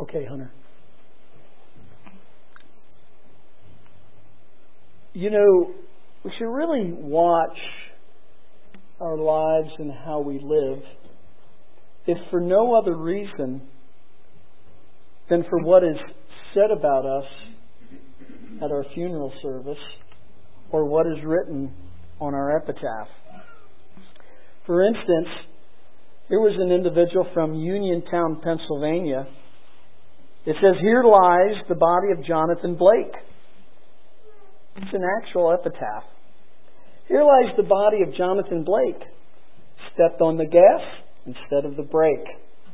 Okay, Hunter. You know, we should really watch our lives and how we live, if for no other reason than for what is said about us at our funeral service or what is written on our epitaph. For instance, here was an individual from Uniontown, Pennsylvania. It says, "Here lies the body of Jonathan Blake." It's an actual epitaph. "Here lies the body of Jonathan Blake. Stepped on the gas instead of the brake."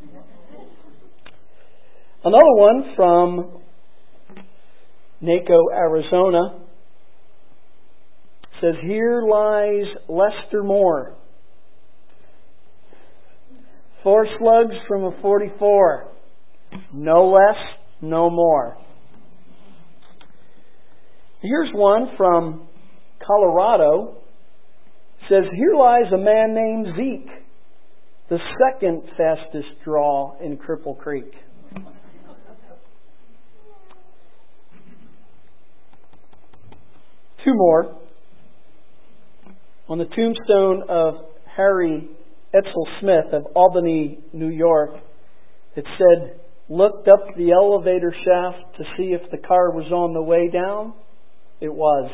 Another one from Naco, Arizona says, "Here lies Lester Moore. 4 slugs from a .44. No less, no more." Here's one from Colorado. It says, "Here lies a man named Zeke, the second fastest draw in Cripple Creek." Two more. On the tombstone of Harry Etzel Smith of Albany, New York, it said, "Looked up the elevator shaft to see if the car was on the way down. It was."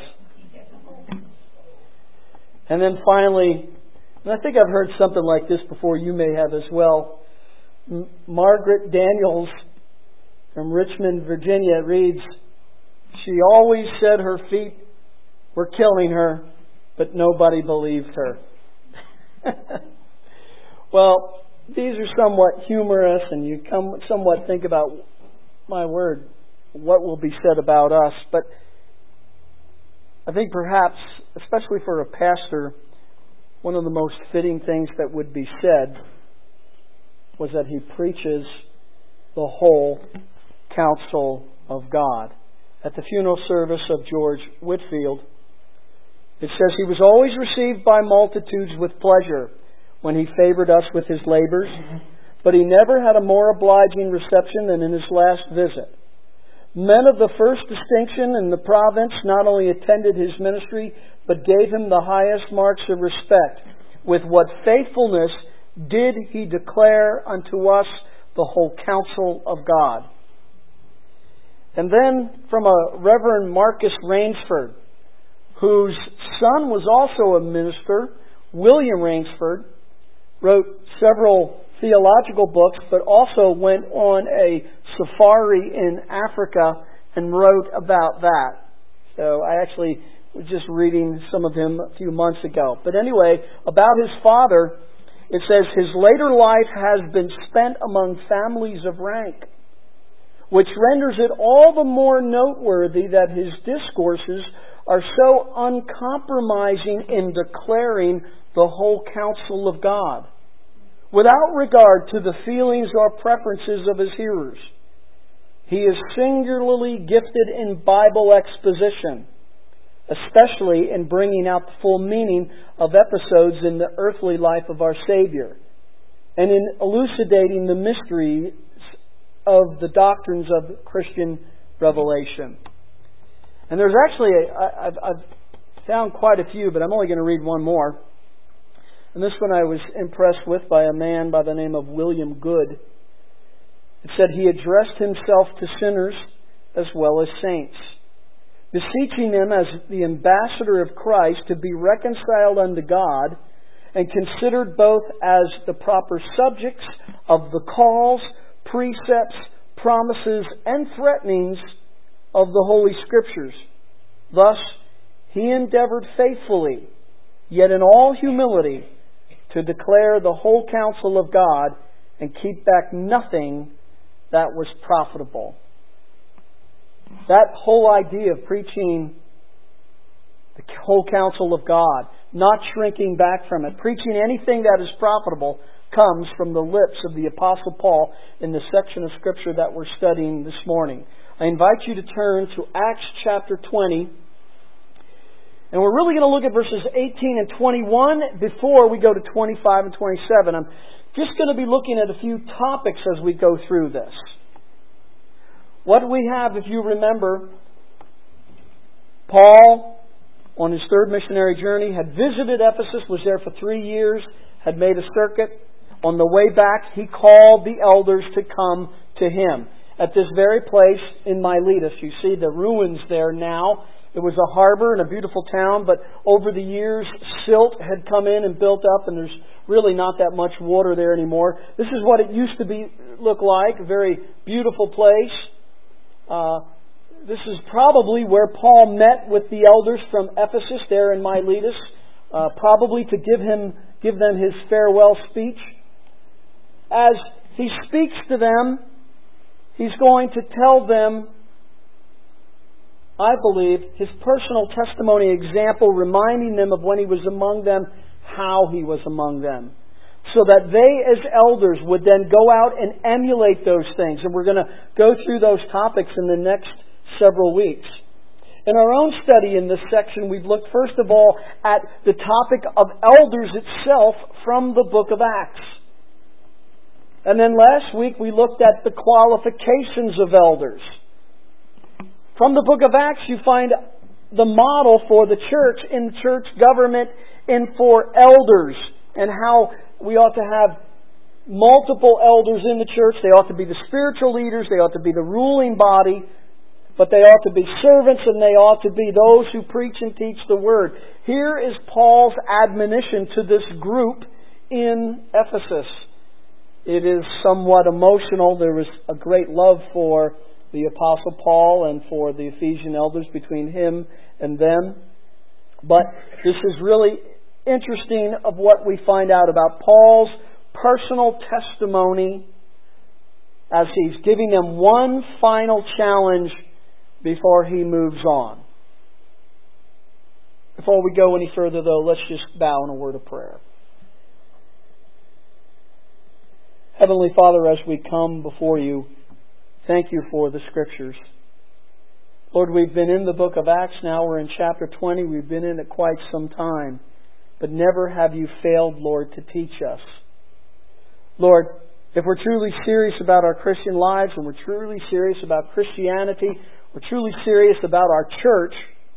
And then finally, and I think I've heard something like this before, you may have as well, Margaret Daniels from Richmond, Virginia reads, "She always said her feet were killing her, but nobody believed her." Well, these are somewhat humorous, and you somewhat think about, my word, what will be said about us. But I think perhaps, especially for a pastor, one of the most fitting things that would be said was that he preaches the whole counsel of God. At the funeral service of George Whitefield, it says, "He was always received by multitudes with pleasure when he favored us with his labors, but he never had a more obliging reception than in his last visit. Men of the first distinction in the province not only attended his ministry, but gave him the highest marks of respect. With what faithfulness did he declare unto us the whole counsel of God." And then from a Reverend Marcus Rainsford, whose son was also a minister, William Rainsford, wrote several theological books, but also went on a safari in Africa and wrote about that. So I actually was just reading some of him a few months ago. But anyway, about his father, it says, "His later life has been spent among families of rank, which renders it all the more noteworthy that his discourses are so uncompromising in declaring the whole counsel of God, without regard to the feelings or preferences of his hearers. He is singularly gifted in Bible exposition, especially in bringing out the full meaning of episodes in the earthly life of our Savior, and in elucidating the mysteries of the doctrines of Christian revelation." And there's actually, I've found quite a few, but I'm only going to read one more. And this one I was impressed with by a man by the name of William Good. It said, "He addressed himself to sinners as well as saints, beseeching them as the ambassador of Christ to be reconciled unto God, and considered both as the proper subjects of the calls, precepts, promises, and threatenings of the Holy Scriptures. Thus, he endeavored faithfully, yet in all humility, to declare the whole counsel of God and keep back nothing that was profitable." That whole idea of preaching the whole counsel of God, not shrinking back from it, preaching anything that is profitable, comes from the lips of the Apostle Paul in the section of Scripture that we're studying this morning. I invite you to turn to Acts chapter 20. And we're really going to look at verses 18 and 21 before we go to 25 and 27. I'm just going to be looking at a few topics as we go through this. What we have, if you remember, Paul, on his third missionary journey, had visited Ephesus, was there for 3 years, had made a circuit. On the way back, he called the elders to come to him. At this very place in Miletus, you see the ruins there now. It was a harbor and a beautiful town, but over the years, silt had come in and built up, and there's really not that much water there anymore. This is what it used to look like, a very beautiful place. This is probably where Paul met with the elders from Ephesus there in Miletus, probably to give them his farewell speech. As he speaks to them, he's going to tell them, I believe, his personal testimony example, reminding them of when he was among them, how he was among them. So that they as elders would then go out and emulate those things. And we're going to go through those topics in the next several weeks. In our own study in this section, we've looked first of all at the topic of elders itself from the book of Acts. And then last week we looked at the qualifications of elders. From the book of Acts you find the model for the church in church government and for elders, and how we ought to have multiple elders in the church. They ought to be the spiritual leaders, they ought to be the ruling body, but they ought to be servants, and they ought to be those who preach and teach the Word. Here is Paul's admonition to this group in Ephesus. It is somewhat emotional. There was a great love for the Apostle Paul and for the Ephesian elders between him and them. But this is really interesting of what we find out about Paul's personal testimony as he's giving them one final challenge before he moves on. Before we go any further, though, let's just bow in a word of prayer. Heavenly Father, as we come before you, thank you for the Scriptures. Lord, we've been in the book of Acts now. We're in chapter 20. We've been in it quite some time. But never have you failed, Lord, to teach us. Lord, if we're truly serious about our Christian lives, and we're truly serious about Christianity, we're truly serious about our church,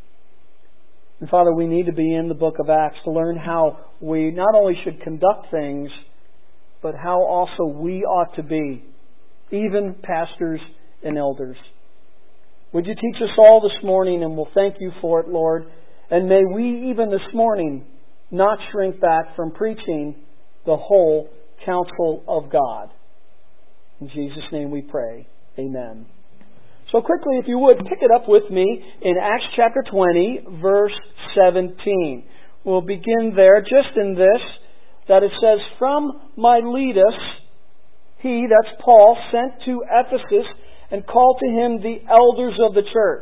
and Father, we need to be in the book of Acts to learn how we not only should conduct things, but how also we ought to be, even pastors and elders. Would you teach us all this morning, and we'll thank you for it, Lord. And may we, even this morning, not shrink back from preaching the whole counsel of God. In Jesus' name we pray. Amen. So quickly, if you would, pick it up with me in Acts chapter 20, verse 17. We'll begin there, just in this, that it says, "From Miletus, he," that's Paul, "sent to Ephesus and called to him the elders of the church."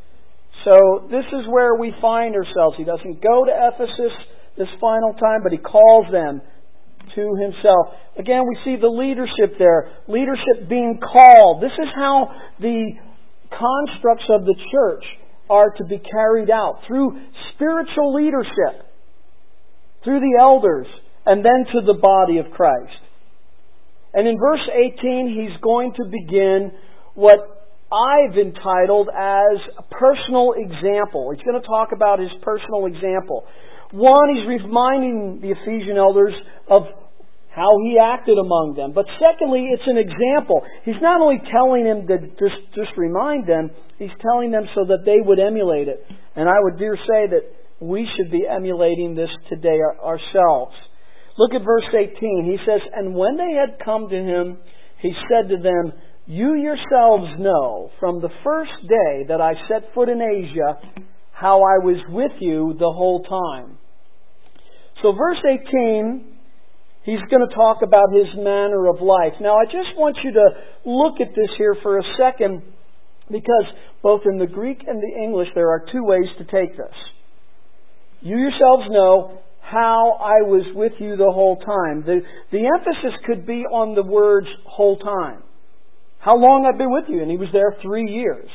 So this is where we find ourselves. He doesn't go to Ephesus this final time, but he calls them to himself. Again, we see the leadership there. Leadership being called. This is how the constructs of the church are to be carried out. Through spiritual leadership. Through the elders. And then to the body of Christ. And in verse 18, he's going to begin what I've entitled as a personal example. He's going to talk about his personal example. One, he's reminding the Ephesian elders of how he acted among them. But secondly, it's an example. He's not only telling them to just remind them, he's telling them so that they would emulate it. And I would dare say that we should be emulating this today ourselves. Look at verse 18. He says, "And when they had come to him, he said to them, 'You yourselves know from the first day that I set foot in Asia, how I was with you the whole time.'" So verse 18, he's going to talk about his manner of life. Now I just want you to look at this here for a second, because both in the Greek and the English there are two ways to take this. "You yourselves know how I was with you the whole time." The emphasis could be on the words "whole time." How long I've been with you? And he was there 3 years.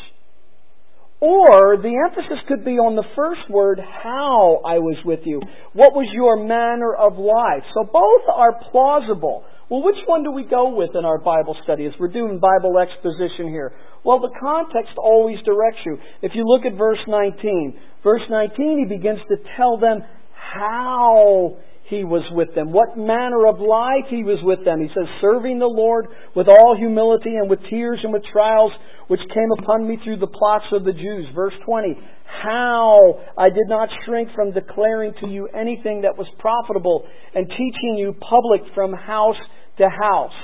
Or the emphasis could be on the first word, "how I was with you." What was your manner of life? So both are plausible. Well, which one do we go with in our Bible study as we're doing Bible exposition here? Well, the context always directs you. If you look at verse 19, he begins to tell them how He was with them, what manner of life He was with them. He says, serving the Lord with all humility and with tears and with trials which came upon me through the plots of the Jews. Verse 20, how I did not shrink from declaring to you anything that was profitable and teaching you public from house to house.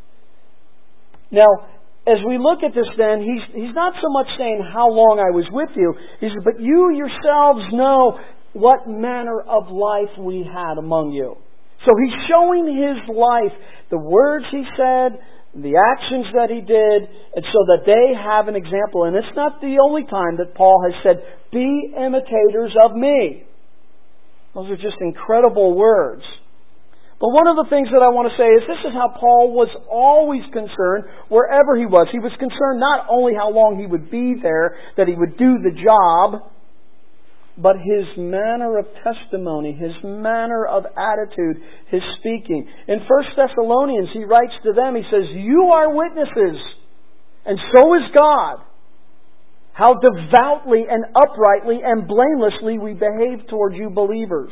Now, as we look at this then, he's not so much saying how long I was with you. He says, but you yourselves know what manner of life we had among you. So He's showing His life, the words He said, the actions that He did, and so that they have an example. And it's not the only time that Paul has said, be imitators of me. Those are just incredible words. But one of the things that I want to say is this is how Paul was always concerned wherever he was. He was concerned not only how long he would be there, that he would do the job, but his manner of testimony, his manner of attitude, his speaking. In 1 Thessalonians, he writes to them, he says, you are witnesses, and so is God, how devoutly and uprightly and blamelessly we behave toward you believers.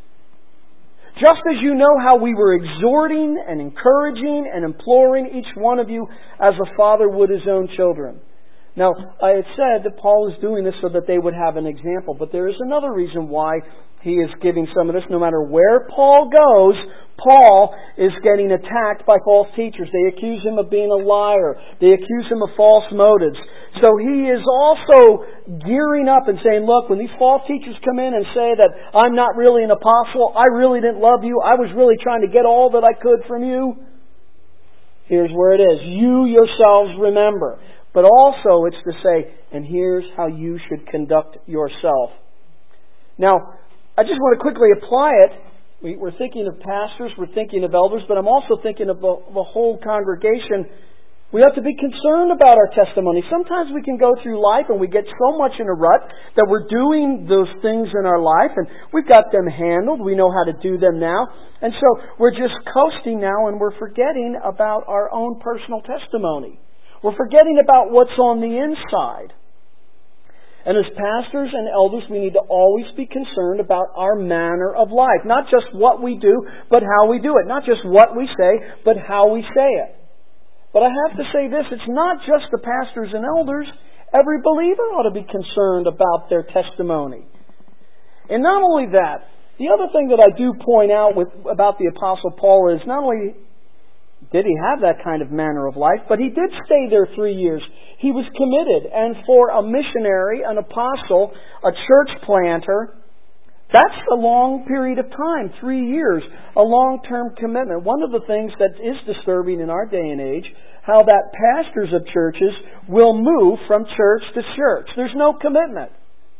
Just as you know how we were exhorting and encouraging and imploring each one of you as a father would his own children. Now, I had said that Paul is doing this so that they would have an example, but there is another reason why he is giving some of this. No matter where Paul goes, Paul is getting attacked by false teachers. They accuse him of being a liar. They accuse him of false motives. So he is also gearing up and saying, look, when these false teachers come in and say that I'm not really an apostle, I really didn't love you, I was really trying to get all that I could from you, here's where it is. You yourselves remember. But also it's to say, and here's how you should conduct yourself. Now, I just want to quickly apply it. We're thinking of pastors, we're thinking of elders, but I'm also thinking of the whole congregation. We have to be concerned about our testimony. Sometimes we can go through life and we get so much in a rut that we're doing those things in our life and we've got them handled. We know how to do them now. And so we're just coasting now and we're forgetting about our own personal testimony. We're forgetting about what's on the inside. And as pastors and elders, we need to always be concerned about our manner of life. Not just what we do, but how we do it. Not just what we say, but how we say it. But I have to say this, it's not just the pastors and elders. Every believer ought to be concerned about their testimony. And not only that, the other thing that I do point out about the Apostle Paul is not only did he have that kind of manner of life, but he did stay there 3 years. He was committed. And for a missionary, an apostle, a church planter, that's a long period of time, 3 years, a long-term commitment. One of the things that is disturbing in our day and age, how that pastors of churches will move from church to church. There's no commitment.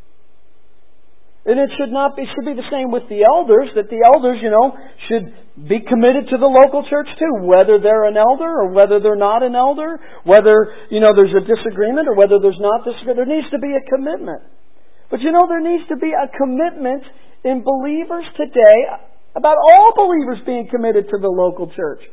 And it should be the same with the elders, that the elders, should be committed to the local church too, whether they're an elder or whether they're not an elder, whether, there's a disagreement or whether there's not disagreement. There needs to be a commitment. But there needs to be a commitment in believers today about all believers being committed to the local church.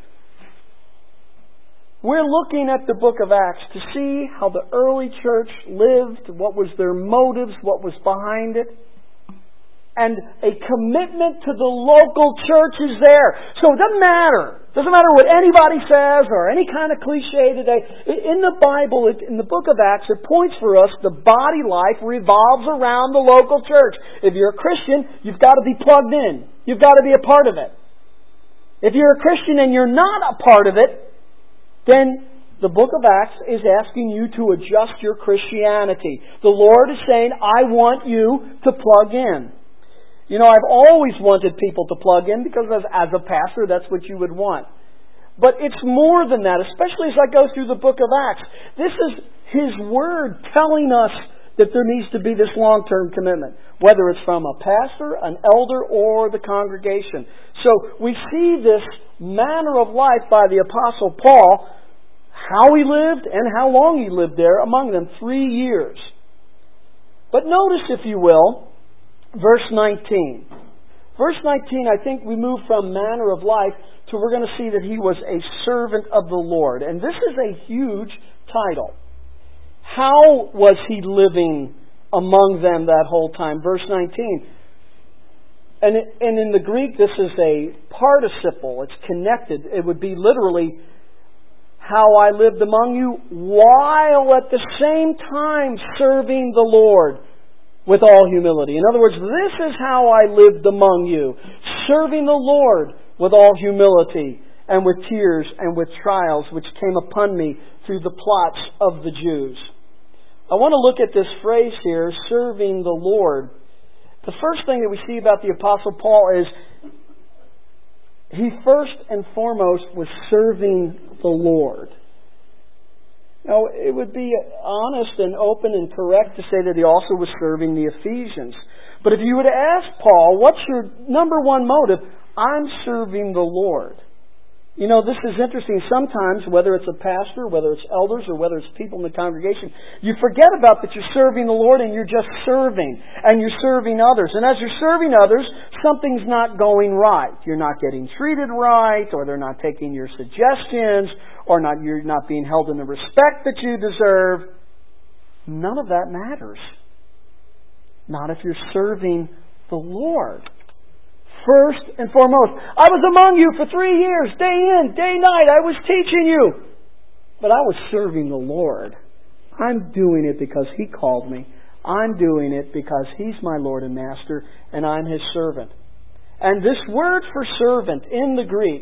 We're looking at the book of Acts to see how the early church lived, what was their motives, what was behind it. And a commitment to the local church is there. So it doesn't matter. It doesn't matter what anybody says or any kind of cliche today. In the Bible, in the book of Acts, it points for us the body life revolves around the local church. If you're a Christian, you've got to be plugged in. You've got to be a part of it. If you're a Christian and you're not a part of it, then the book of Acts is asking you to adjust your Christianity. The Lord is saying, I want you to plug in. I've always wanted people to plug in because as a pastor, that's what you would want. But it's more than that, especially as I go through the book of Acts. This is His Word telling us that there needs to be this long-term commitment, whether it's from a pastor, an elder, or the congregation. So we see this manner of life by the Apostle Paul, how he lived and how long he lived there among them, 3 years. But notice, if you will, verse 19. Verse 19, I think we move from manner of life to we're going to see that he was a servant of the Lord. And this is a huge title. How was he living among them that whole time? Verse 19. And in the Greek, this is a participle. It's connected. It would be literally, how I lived among you while at the same time serving the Lord with all humility. In other words, this is how I lived among you, serving the Lord with all humility and with tears and with trials which came upon me through the plots of the Jews. I want to look at this phrase here, serving the Lord. The first thing that we see about the Apostle Paul is he first and foremost was serving the Lord. Now, it would be honest and open and correct to say that he also was serving the Ephesians. But if you were to ask Paul, what's your number one motive? I'm serving the Lord. You know, this is interesting. Sometimes, whether it's a pastor, whether it's elders, or whether it's people in the congregation, you forget about that you're serving the Lord and you're just serving. And you're serving others. And as you're serving others, something's not going right. You're not getting treated right, or they're not taking your suggestions, or you're not being held in the respect that you deserve. None of that matters. Not if you're serving the Lord. First and foremost, I was among you for 3 years, day in, day night. I was teaching you. But I was serving the Lord. I'm doing it because He called me. I'm doing it because He's my Lord and Master, and I'm His servant. And this word for servant in the Greek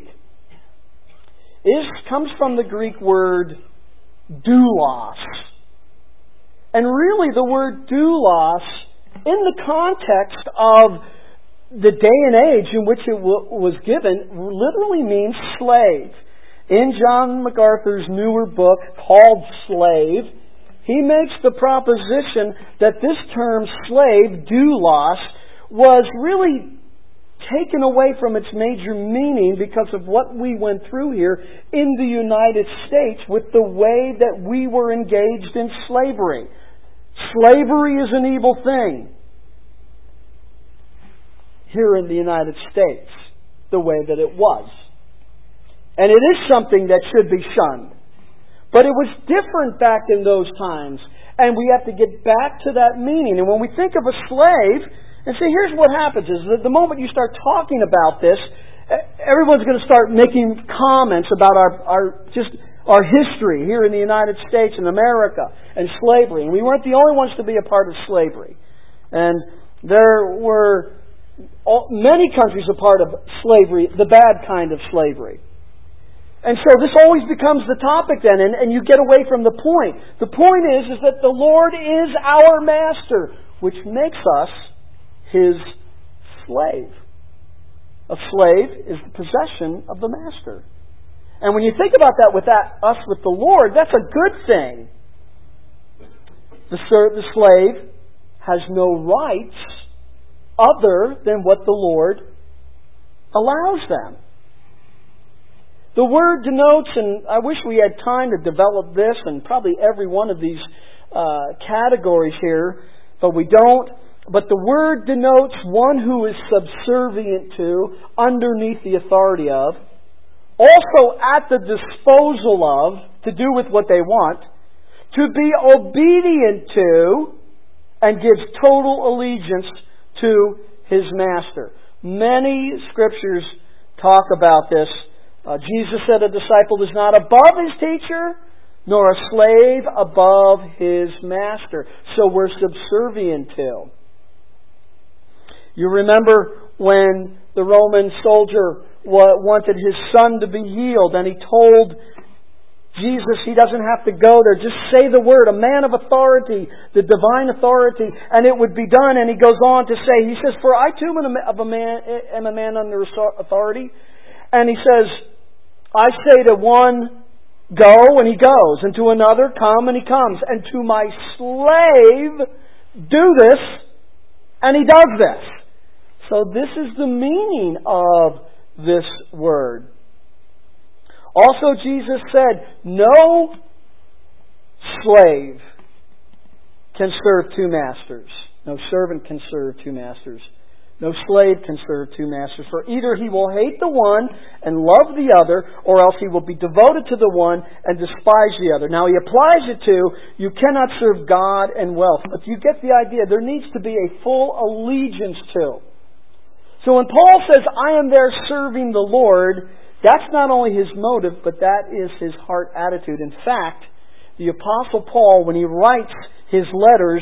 comes from the Greek word doulos. And really the word doulos, in the context of the day and age in which it was given, literally means slave. In John MacArthur's newer book called Slave, he makes the proposition that this term slave, doulos, was really taken away from its major meaning because of what we went through here in the United States with the way that we were engaged in slavery. Slavery is an evil thing here in the United States, the way that it was. And it is something that should be shunned. But it was different back in those times, and we have to get back to that meaning. And when we think of a slave, and see, here's what happens is that the moment you start talking about this, everyone's going to start making comments about our history here in the United States and America and slavery. And we weren't the only ones to be a part of slavery. And there were many countries a part of slavery, the bad kind of slavery. And so this always becomes the topic then, and you get away from the point. The point is that the Lord is our Master, which makes us His slave. A slave is the possession of the Master. And when you think about that with us with the Lord, that's a good thing. The slave has no rights other than what the Lord allows them. The word denotes, and I wish we had time to develop this and probably every one of these categories here, but we don't. But the word denotes one who is subservient to, underneath the authority of, also at the disposal of, to do with what they want, to be obedient to, and gives total allegiance to his master. Many scriptures talk about this. Jesus said a disciple is not above his teacher, nor a slave above his master. So we're subservient to. You remember when the Roman soldier wanted his son to be healed, and he told Jesus he doesn't have to go there. Just say the word, a man of authority, the divine authority, and it would be done. And he goes on to say, he says, for I too am a man under authority. And he says, I say to one, go, and he goes. And to another, come, and he comes. And to my slave, do this, and he does this. So this is the meaning of this word. Also, Jesus said, no slave can serve two masters. No servant can serve two masters. No slave can serve two masters, for either he will hate the one and love the other, or else he will be devoted to the one and despise the other. Now he applies it to, you cannot serve God and wealth. But you get the idea. There needs to be a full allegiance to. So when Paul says, I am there serving the Lord, that's not only his motive, but that is his heart attitude. In fact, the Apostle Paul, when he writes his letters,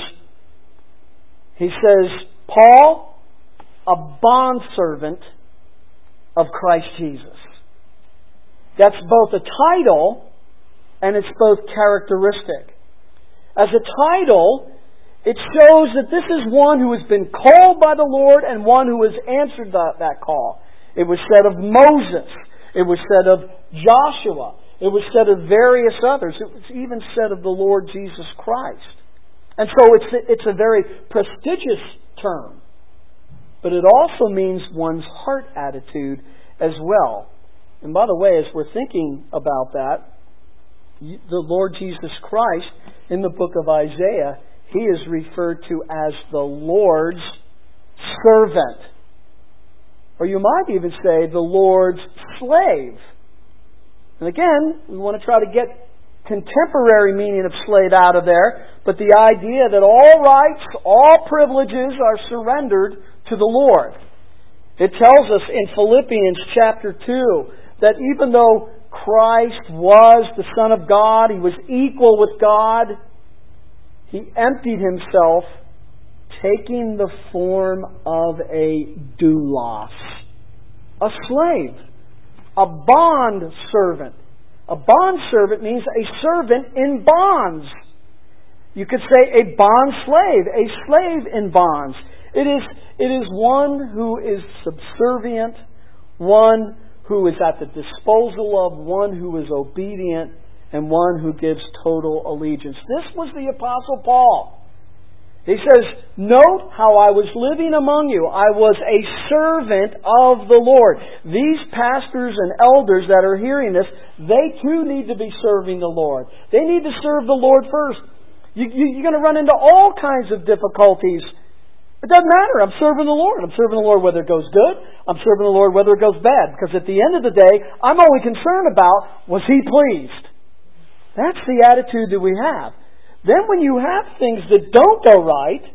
he says, Paul, a bondservant of Christ Jesus. That's both a title and it's both characteristic. As a title, it shows that this is one who has been called by the Lord and one who has answered that call. It was said of Moses. It was said of Joshua. It was said of various others. It was even said of the Lord Jesus Christ. And so it's a very prestigious term. But it also means one's heart attitude as well. And by the way, as we're thinking about that, the Lord Jesus Christ, in the book of Isaiah, He is referred to as the Lord's servant. Or you might even say the Lord's slave. And again, we want to try to get contemporary meaning of slave out of there, but the idea that all rights, all privileges are surrendered to the Lord. It tells us in Philippians chapter 2 that even though Christ was the Son of God, He was equal with God, He emptied Himself, taking the form of a doulos, a slave, a bond servant. A bond servant means a servant in bonds. You could say a bond slave, a slave in bonds. It is one who is subservient, one who is at the disposal of, one who is obedient, and one who gives total allegiance. This was the Apostle Paul. He says, note how I was living among you. I was a servant of the Lord. These pastors and elders that are hearing this, they too need to be serving the Lord. They need to serve the Lord first. You're going to run into all kinds of difficulties. It doesn't matter. I'm serving the Lord. I'm serving the Lord whether it goes good. I'm serving the Lord whether it goes bad. Because at the end of the day, I'm only concerned about, was He pleased? That's the attitude that we have. Then when you have things that don't go right,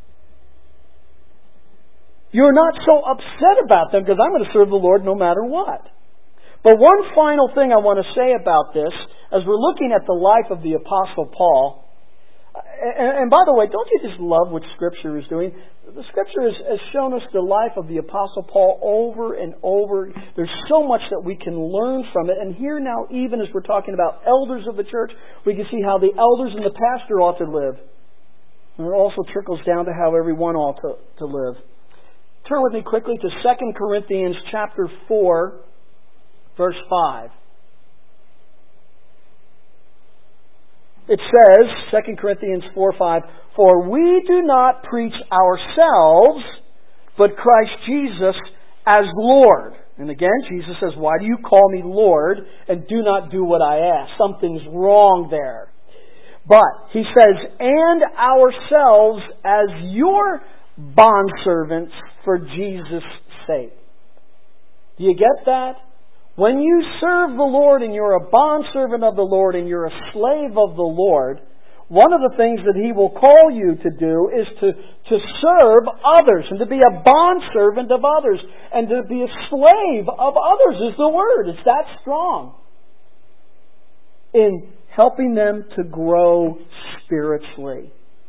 you're not so upset about them because I'm going to serve the Lord no matter what. But one final thing I want to say about this, as we're looking at the life of the Apostle Paul, and by the way, don't you just love what Scripture is doing? The Scripture has shown us the life of the Apostle Paul over and over. There's so much that we can learn from it. And here now, even as we're talking about elders of the church, we can see how the elders and the pastor ought to live. And it also trickles down to how everyone ought to live. Turn with me quickly to 2 Corinthians chapter 4, verse 5. It says, 2 Corinthians 4:5, for we do not preach ourselves, but Christ Jesus as Lord. And again, Jesus says, why do you call me Lord and do not do what I ask? Something's wrong there. But, he says, and ourselves as your bondservants for Jesus' sake. Do you get that? When you serve the Lord and you're a bondservant of the Lord and you're a slave of the Lord, one of the things that He will call you to do is to serve others and to be a bondservant of others and to be a slave of others is the word. It's that strong. In helping them to grow spiritually.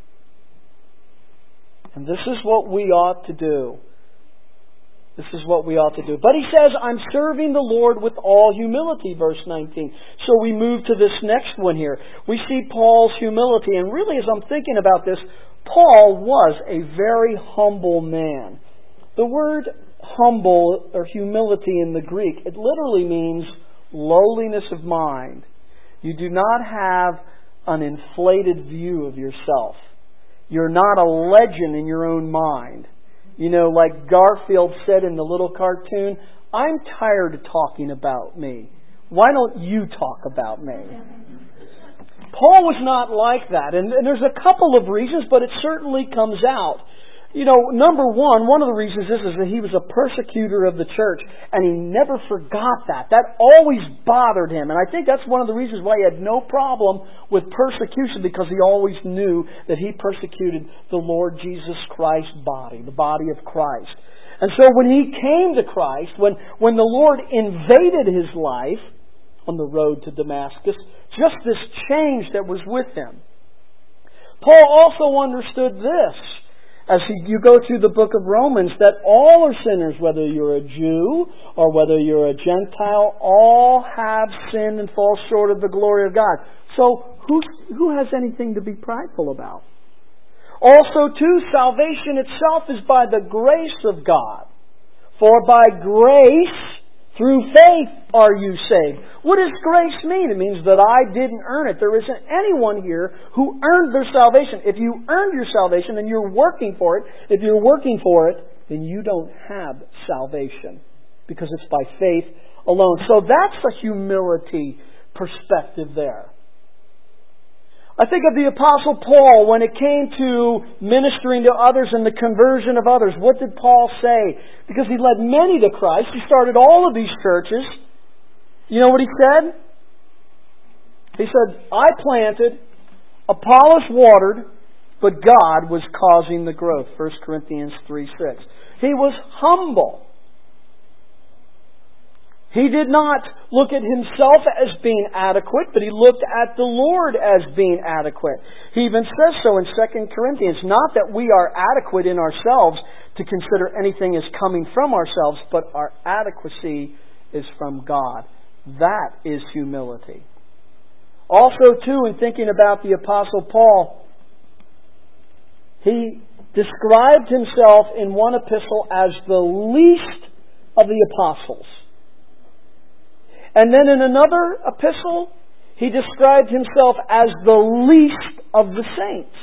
And this is what we ought to do. This is what we ought to do. But he says, I'm serving the Lord with all humility, verse 19. So we move to this next one here. We see Paul's humility. And really, as I'm thinking about this, Paul was a very humble man. The word humble or humility in the Greek, it literally means lowliness of mind. You do not have an inflated view of yourself. You're not a legend in your own mind. You know, like Garfield said in the little cartoon, I'm tired of talking about me. Why don't you talk about me? Paul was not like that. And there's a couple of reasons, but it certainly comes out. number one of the reasons is that he was a persecutor of the church, and he never forgot that. That always bothered him, and I think that's one of the reasons why he had no problem with persecution, because he always knew that he persecuted the Lord Jesus Christ's body, the body of Christ. And so when he came to Christ, when the Lord invaded his life on the road to Damascus, just this change that was with him. Paul also understood this, as you go through the book of Romans, that all are sinners, whether you're a Jew or whether you're a Gentile, all have sinned and fall short of the glory of God. So who has anything to be prideful about? Also, too, salvation itself is by the grace of God. For by grace, through faith, are you saved. What does grace mean? It means that I didn't earn it. There isn't anyone here who earned their salvation. If you earned your salvation, then you're working for it. If you're working for it, then you don't have salvation, because it's by faith alone. So that's a humility perspective there. I think of the Apostle Paul when it came to ministering to others and the conversion of others. What did Paul say? Because he led many to Christ. He started all of these churches. You know what he said? He said, I planted, Apollos watered, but God was causing the growth. 1 Corinthians 3:6. He was humble. He did not look at himself as being adequate, but he looked at the Lord as being adequate. He even says so in 2 Corinthians, not that we are adequate in ourselves to consider anything as coming from ourselves, but our adequacy is from God. That is humility. Also, too, in thinking about the Apostle Paul, he described himself in one epistle as the least of the apostles. And then in another epistle, he described himself as the least of the saints.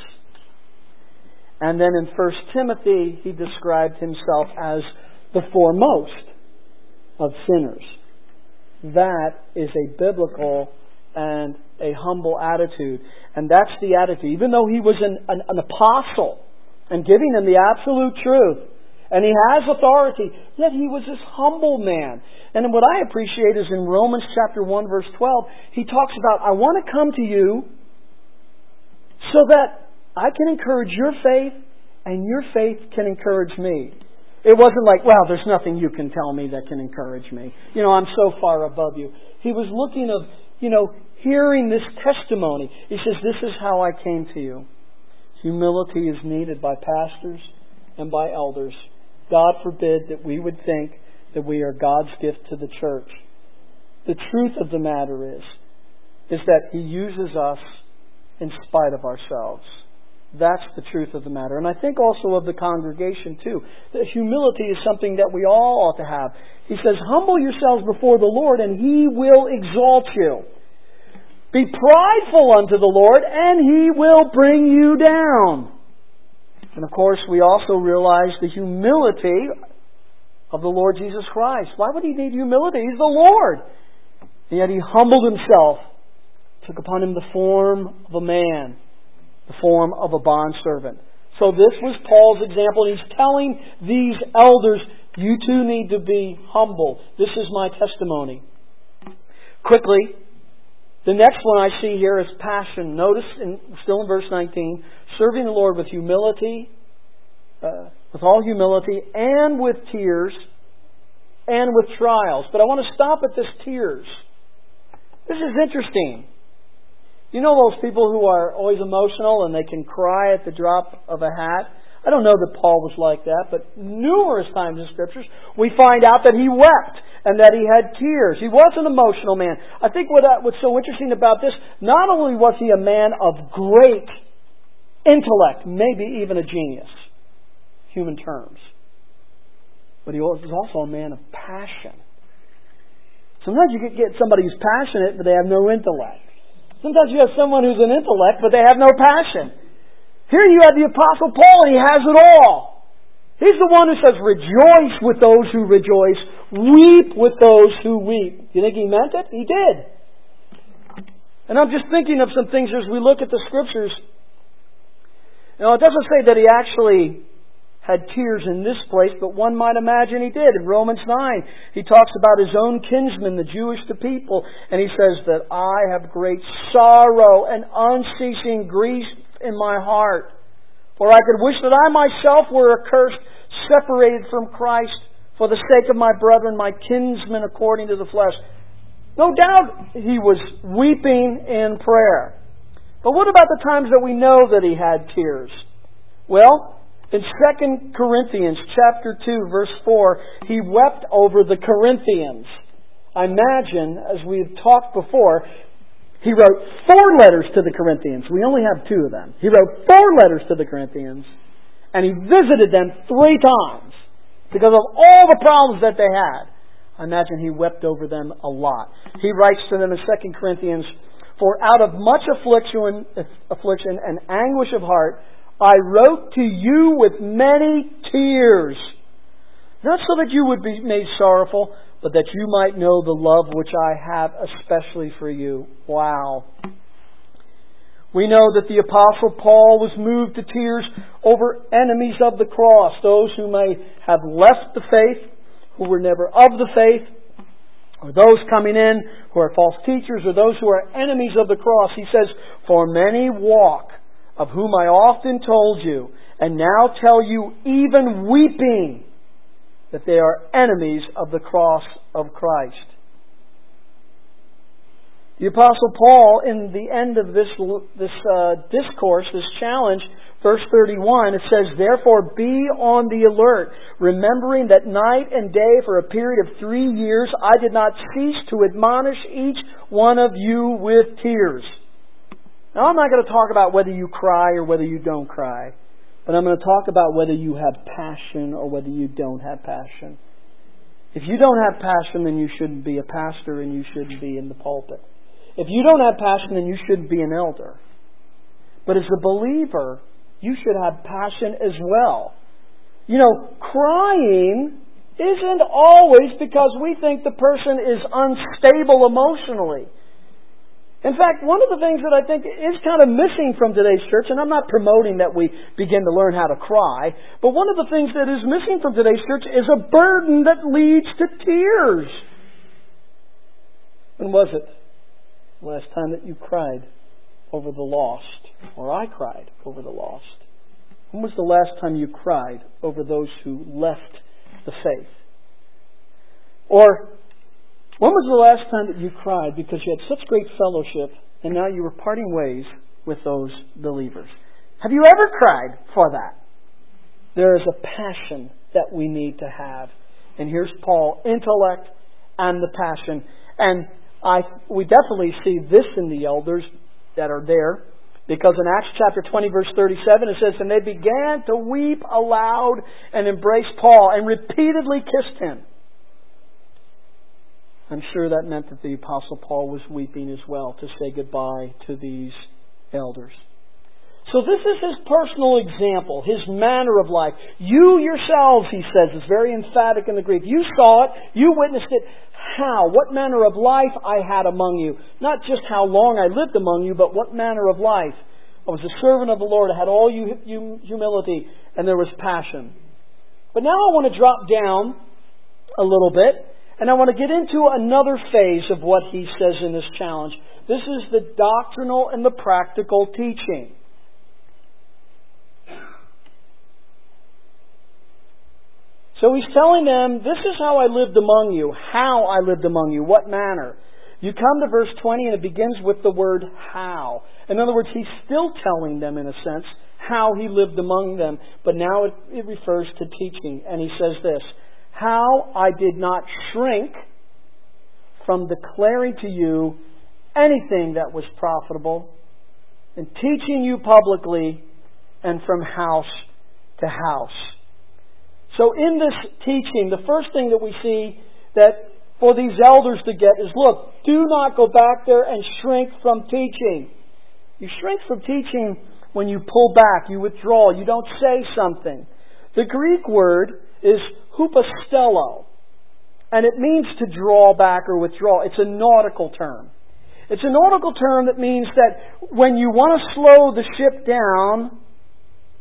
And then in 1 Timothy, he described himself as the foremost of sinners. That is a biblical and a humble attitude. And that's the attitude. Even though he was an apostle and giving them the absolute truth, and he has authority, yet he was this humble man. And what I appreciate is in Romans chapter 1, verse 12, he talks about, I want to come to you so that I can encourage your faith and your faith can encourage me. It wasn't like, well, there's nothing you can tell me that can encourage me. I'm so far above you. He was looking of, hearing this testimony. He says, this is how I came to you. Humility is needed by pastors and by elders. God forbid that we would think that we are God's gift to the church. The truth of the matter is that He uses us in spite of ourselves. That's the truth of the matter. And I think also of the congregation too. That humility is something that we all ought to have. He says, humble yourselves before the Lord and He will exalt you. Be prideful unto the Lord and He will bring you down. And of course, we also realize the humility of the Lord Jesus Christ. Why would He need humility? He's the Lord. And yet He humbled Himself, took upon Him the form of a man, the form of a bondservant. So this was Paul's example. He's telling these elders, you too need to be humble. This is my testimony. Quickly, the next one I see here is passion. Notice, still in verse 19, serving the Lord with humility, with all humility, and with tears, and with trials. But I want to stop at this tears. This is interesting. You know those people who are always emotional and they can cry at the drop of a hat? I don't know that Paul was like that, but numerous times in Scriptures we find out that he wept and that he had tears. He was an emotional man. I think what's so interesting about this, not only was he a man of great intellect, maybe even a genius, human terms, but he was also a man of passion. Sometimes you can get somebody who's passionate, but they have no intellect. Sometimes you have someone who's an intellect, but they have no passion. Here you have the Apostle Paul, and he has it all. He's the one who says, rejoice with those who rejoice, weep with those who weep. Do you think he meant it? He did. And I'm just thinking of some things as we look at the Scriptures. It doesn't say that he actually had tears in this place, but one might imagine he did. In Romans 9, he talks about his own kinsmen, the Jewish people, and he says that I have great sorrow and unceasing grief in my heart. For I could wish that I myself were accursed, separated from Christ, for the sake of my brethren, my kinsmen according to the flesh. No doubt he was weeping in prayer. But what about the times that we know that he had tears? Well, in 2 Corinthians chapter 2, verse 4, he wept over the Corinthians. I imagine, as we've talked before, he wrote 4 letters to the Corinthians. We only have 2 of them. He wrote 4 letters to the Corinthians, and he visited them 3 times because of all the problems that they had. I imagine he wept over them a lot. He writes to them in 2 Corinthians, for out of much affliction and anguish of heart, I wrote to you with many tears, not so that you would be made sorrowful, but that you might know the love which I have especially for you. Wow. We know that the Apostle Paul was moved to tears over enemies of the cross, those who may have left the faith, who were never of the faith, or those coming in who are false teachers, or those who are enemies of the cross. He says, for many walk, of whom I often told you, and now tell you even weeping, that they are enemies of the cross of Christ. The Apostle Paul, in the end of this discourse, this challenge, verse 31, it says, therefore be on the alert, remembering that night and day for a period of 3 years I did not cease to admonish each one of you with tears. Now I'm not going to talk about whether you cry or whether you don't cry, but I'm going to talk about whether you have passion or whether you don't have passion. If you don't have passion, then you shouldn't be a pastor and you shouldn't be in the pulpit. If you don't have passion, then you shouldn't be an elder. But as a believer, you should have passion as well. You know, crying isn't always because we think the person is unstable emotionally. In fact, one of the things that I think is kind of missing from today's church, and I'm not promoting that we begin to learn how to cry, but one of the things that is missing from today's church is a burden that leads to tears. When was it the last time that you cried over the lost? Or I cried over the lost? When was the last time you cried over those who left the faith? Or when was the last time that you cried because you had such great fellowship and now you were parting ways with those believers? Have you ever cried for that? There is a passion that we need to have. And here's Paul, intellect and the passion. And we definitely see this in the elders that are there. Because in Acts chapter 20 verse 37 it says, and they began to weep aloud and embrace Paul and repeatedly kissed him. I'm sure that meant that the Apostle Paul was weeping as well to say goodbye to these elders. So this is his personal example, his manner of life. You yourselves, he says, is very emphatic in the Greek. You saw it, you witnessed it. How? What manner of life I had among you. Not just how long I lived among you, but what manner of life. I was a servant of the Lord. I had all humility, and there was passion. But now I want to drop down a little bit, and I want to get into another phase of what he says in this challenge. This is the doctrinal and the practical teaching. So he's telling them, this is how I lived among you, how I lived among you, what manner. You come to verse 20 and it begins with the word how. In other words, he's still telling them, in a sense, how he lived among them. But now it refers to teaching. And he says this, how I did not shrink from declaring to you anything that was profitable, and teaching you publicly and from house to house. So in this teaching, the first thing that we see that for these elders to get is, look, do not go back there and shrink from teaching. You shrink from teaching when you pull back, you withdraw, you don't say something. The Greek word is hupastello, and it means to draw back or withdraw. It's a nautical term. It's a nautical term that means that when you want to slow the ship down,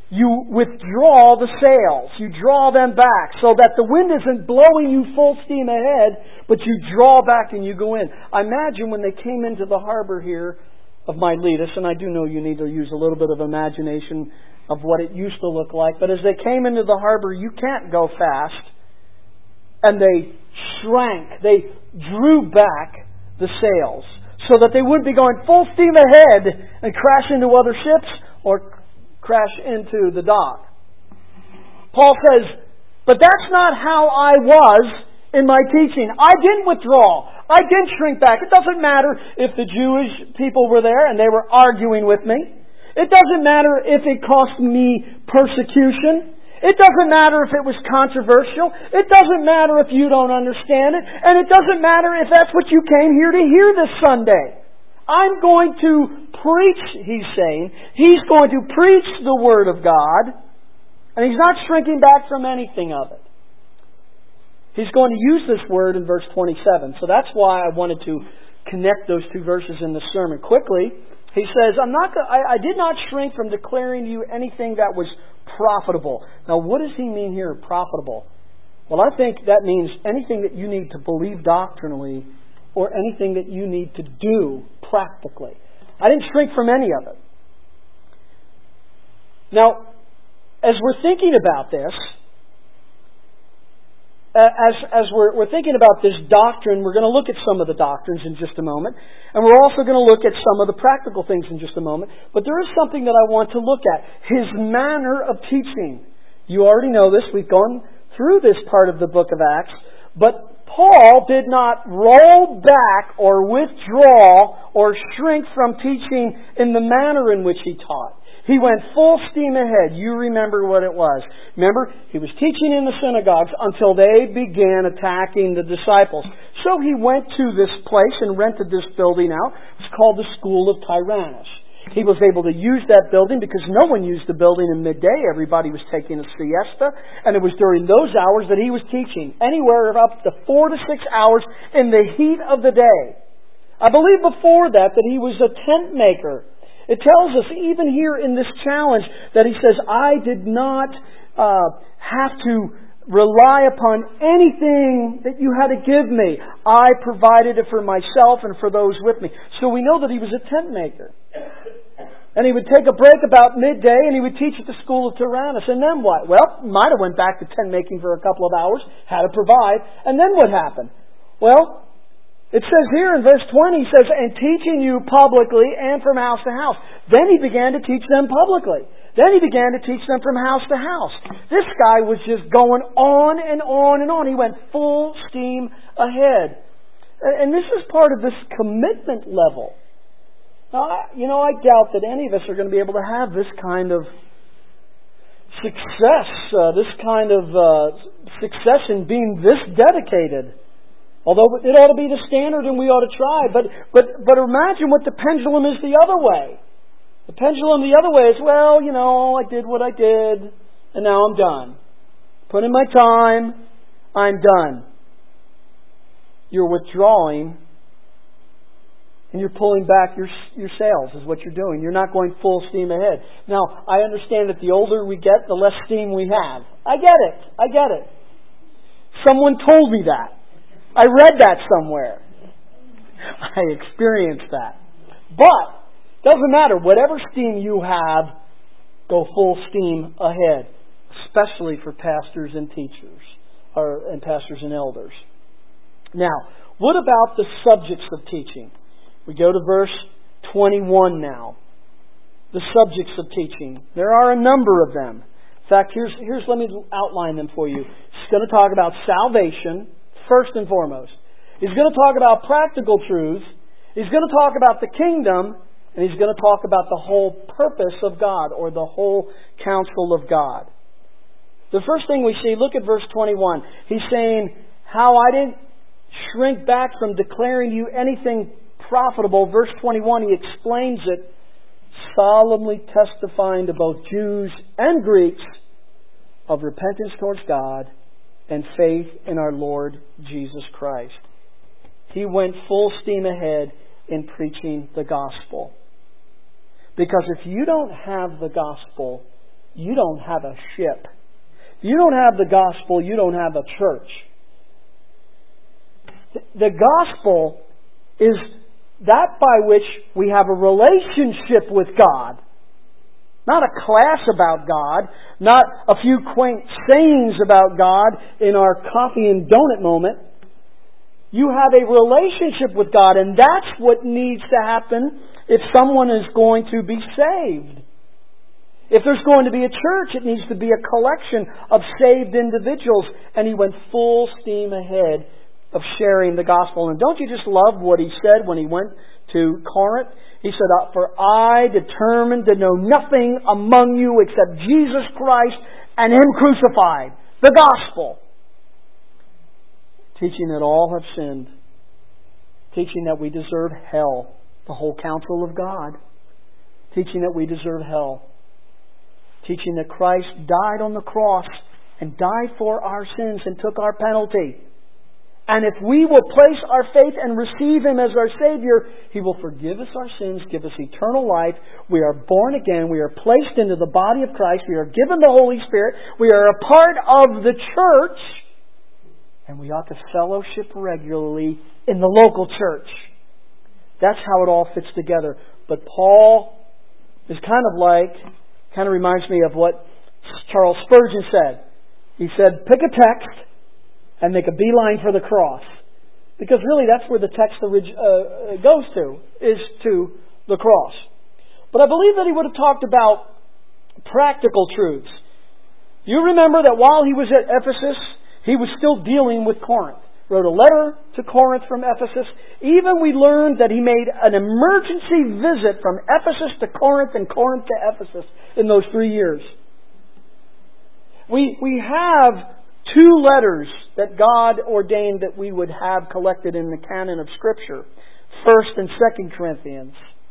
you withdraw the sails. You draw them back so that the wind isn't blowing you full steam ahead, but you draw back and you go in. I imagine when they came into the harbor here of Miletus, and I do know you need to use a little bit of imagination of what it used to look like, but as they came into the harbor, you can't go fast. And they shrank. They drew back the sails so that they wouldn't be going full steam ahead and crash into other ships or crash into the dock. Paul says, but that's not how I was in my teaching. I didn't withdraw. I didn't shrink back. It doesn't matter if the Jewish people were there and they were arguing with me. It doesn't matter if it cost me persecution. It doesn't matter if it was controversial. It doesn't matter if you don't understand it. And it doesn't matter if that's what you came here to hear this Sunday. I'm going to preach, he's saying. He's going to preach the Word of God. And he's not shrinking back from anything of it. He's going to use this word in verse 27. So that's why I wanted to connect those two verses in the sermon quickly. He says, I did not shrink from declaring to you anything that was profitable. Now, what does he mean here, profitable? Well, I think that means anything that you need to believe doctrinally or anything that you need to do practically. I didn't shrink from any of it. Now, as we're thinking about this, as we're thinking about this doctrine, we're going to look at some of the doctrines in just a moment. And we're also going to look at some of the practical things in just a moment. But there is something that I want to look at. His manner of teaching. You already know this. We've gone through this part of the book of Acts. But Paul did not roll back or withdraw or shrink from teaching in the manner in which he taught. He went full steam ahead. You remember what it was. Remember, he was teaching in the synagogues until they began attacking the disciples. So he went to this place and rented this building out. It's called the School of Tyrannus. He was able to use that building because no one used the building in midday. Everybody was taking a siesta. And it was during those hours that he was teaching. Anywhere up to 4 to 6 hours in the heat of the day. I believe before that he was a tent maker. It tells us, even here in this challenge, that he says, I did not have to rely upon anything that you had to give me. I provided it for myself and for those with me. So we know that he was a tent maker. And he would take a break about midday and he would teach at the School of Tyrannus. And then what? Well, might have went back to tent making for a couple of hours, had to provide. And then what happened? Well, it says here in verse 20, he says, and teaching you publicly and from house to house. Then he began to teach them publicly. Then he began to teach them from house to house. This guy was just going on and on and on. He went full steam ahead. And this is part of this commitment level. Now, I doubt that any of us are going to be able to have this kind of success, success in being this dedicated. Although it ought to be the standard and we ought to try. But imagine what the pendulum is the other way. The pendulum the other way is, well, I did what I did and now I'm done. Put in my time, I'm done. You're withdrawing and you're pulling back your sails is what you're doing. You're not going full steam ahead. Now, I understand that the older we get, the less steam we have. I get it. Someone told me that. I read that somewhere. I experienced that. But, doesn't matter. Whatever steam you have, go full steam ahead. Especially for pastors and teachers. And pastors and elders. Now, what about the subjects of teaching? We go to verse 21 now. The subjects of teaching. There are a number of them. In fact, let me outline them for you. It's going to talk about salvation. First and foremost. He's going to talk about practical truth. He's going to talk about the kingdom. And he's going to talk about the whole purpose of God or the whole counsel of God. The first thing we see, look at verse 21. He's saying, how I didn't shrink back from declaring to you anything profitable. Verse 21, he explains it, solemnly testifying to both Jews and Greeks of repentance towards God and faith in our Lord Jesus Christ. He went full steam ahead in preaching the gospel. Because if you don't have the gospel, you don't have a ship. If you don't have the gospel, you don't have a church. The gospel is that by which we have a relationship with God. Not a class about God, not a few quaint sayings about God in our coffee and donut moment. You have a relationship with God, and that's what needs to happen if someone is going to be saved. If there's going to be a church, it needs to be a collection of saved individuals. And he went full steam ahead of sharing the gospel. And don't you just love what he said when he went to Corinth? He said, "For I determined to know nothing among you except Jesus Christ and Him crucified." The gospel. Teaching that all have sinned. Teaching that we deserve hell. The whole counsel of God. Teaching that we deserve hell. Teaching that Christ died on the cross and died for our sins and took our penalty. And if we will place our faith and receive Him as our Savior, He will forgive us our sins, give us eternal life. We are born again. We are placed into the body of Christ. We are given the Holy Spirit. We are a part of the church. And we ought to fellowship regularly in the local church. That's how it all fits together. But Paul is kind of reminds me of what Charles Spurgeon said. He said, pick a text and make a beeline for the cross. Because really that's where the text goes to, is to the cross. But I believe that he would have talked about practical truths. You remember that while he was at Ephesus, he was still dealing with Corinth. Wrote a letter to Corinth from Ephesus. Even we learned that he made an emergency visit from Ephesus to Corinth and Corinth to Ephesus in those 3 years. We have 2 letters that God ordained that we would have collected in the canon of Scripture. 1st and 2nd Corinthians.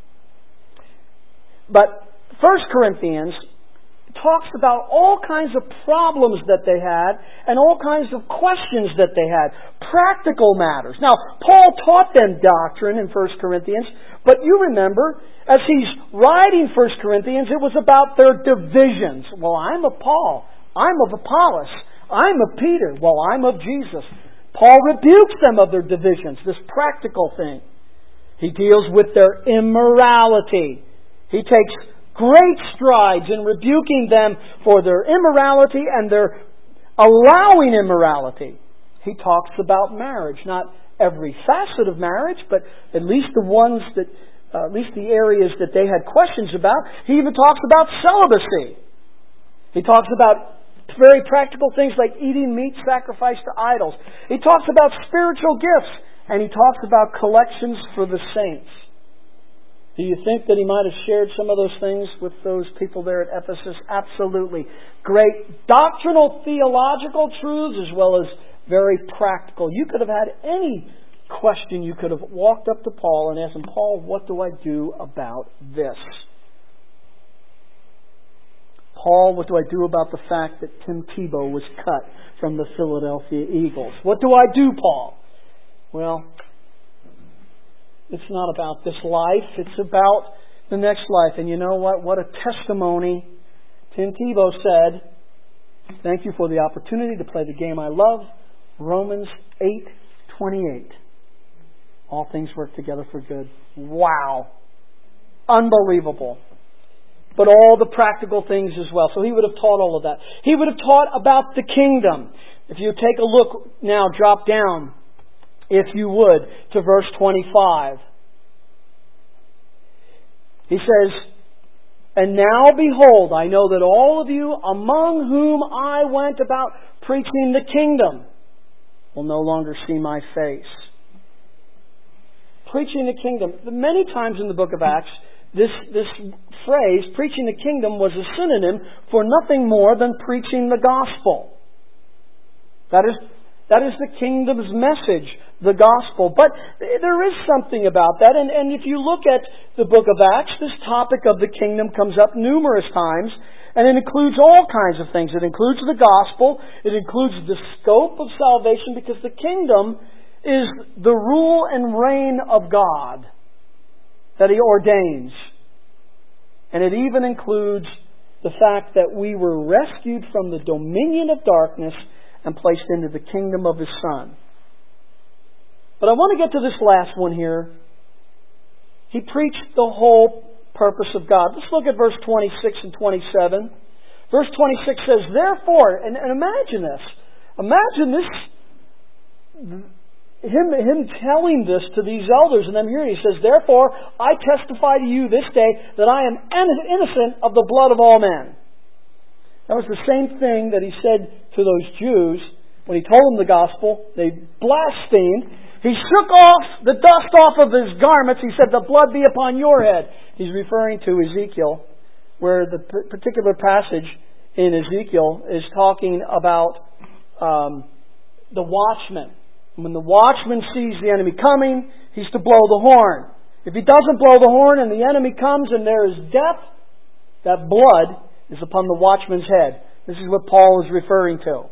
But 1 Corinthians talks about all kinds of problems that they had and all kinds of questions that they had. Practical matters. Now, Paul taught them doctrine in 1 Corinthians, but you remember, as he's writing 1 Corinthians, it was about their divisions. Well, I'm of Paul. I'm of Apollos. I'm of Peter. Well, I'm of Jesus. Paul rebukes them of their divisions, this practical thing. He deals with their immorality. He takes great strides in rebuking them for their immorality and their allowing immorality. He talks about marriage. Not every facet of marriage, but at least the ones that, at least the areas that they had questions about. He even talks about celibacy. He talks about very practical things like eating meat sacrificed to idols. He talks about spiritual gifts, and he talks about collections for the saints. Do you think that he might have shared some of those things with those people there at Ephesus? Absolutely. Great doctrinal, theological truths as well as very practical. You could have had any question. You could have walked up to Paul and asked him, Paul, what do I do about this? Paul, what do I do about the fact that Tim Tebow was cut from the Philadelphia Eagles? What do I do, Paul? Well, it's not about this life. It's about the next life. And you know what? What a testimony. Tim Tebow said, thank you for the opportunity to play the game I love. Romans 8:28. All things work together for good. Wow. Unbelievable. But all the practical things as well. So he would have taught all of that. He would have taught about the kingdom. If you take a look now, drop down, if you would, to verse 25. He says, and now behold, I know that all of you among whom I went about preaching the kingdom will no longer see my face. Preaching the kingdom. Many times in the book of Acts, this phrase, preaching the kingdom, was a synonym for nothing more than preaching the gospel. That is the kingdom's message, the gospel. But there is something about that. And if you look at the book of Acts, this topic of the kingdom comes up numerous times. And it includes all kinds of things. It includes the gospel. It includes the scope of salvation, because the kingdom is the rule and reign of God that He ordains. And it even includes the fact that we were rescued from the dominion of darkness and placed into the kingdom of His Son. But I want to get to this last one here. He preached the whole purpose of God. Let's look at verse 26 and 27. Verse 26 says, therefore, and imagine this. Imagine this, him telling this to these elders, and then here he says, therefore, I testify to you this day that I am innocent of the blood of all men. That was the same thing that he said to those Jews when he told them the gospel. They blasphemed. He shook off the dust off of his garments. He said, the blood be upon your head. He's referring to Ezekiel, where the particular passage in Ezekiel is talking about the watchman. When the watchman sees the enemy coming, he's to blow the horn. If he doesn't blow the horn and the enemy comes and there is death, that blood is upon the watchman's head. This is what Paul is referring to.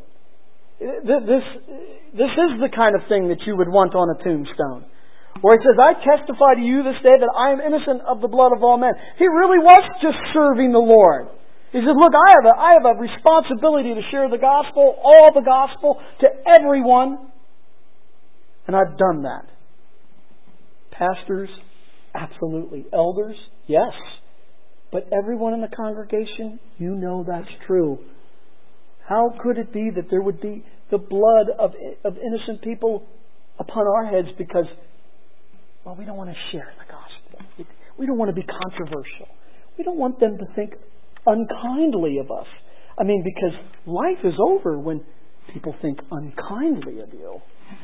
This is the kind of thing that you would want on a tombstone. Where he says, I testify to you this day that I am innocent of the blood of all men. He really was just serving the Lord. He said, look, I have a responsibility to share the gospel, all the gospel, to everyone. And I've done that. Pastors, absolutely. Elders, yes. But everyone in the congregation, you know that's true. How could it be that there would be the blood of innocent people upon our heads because, well, we don't want to share the gospel. We don't want to be controversial. We don't want them to think unkindly of us. I mean, because life is over when people think unkindly of you.